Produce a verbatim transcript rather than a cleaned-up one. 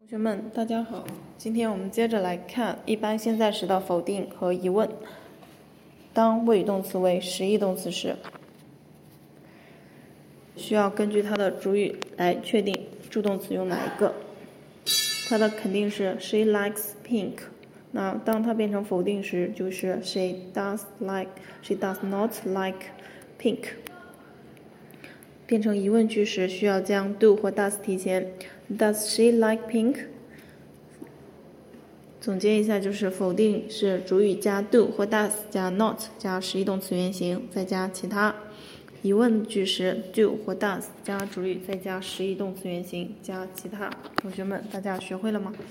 同学们，大家好，今天我们接着来看一般现在时的否定和疑问。当谓语动词为实义动词时，需要根据它的主语来确定助动词用哪一个。它的肯定是 She likes pink。那当它变成否定时，就是 She does like, She does not like pink。变成疑问句时，需要将 do 或 does 提前。Does she like pink？ 总结一下，就是否定是主语加 do 或 does 加 not 加实义动词原形再加其他。疑问句时 do 或 does 加主语再加实义动词原形加其他。同学们，大家学会了吗？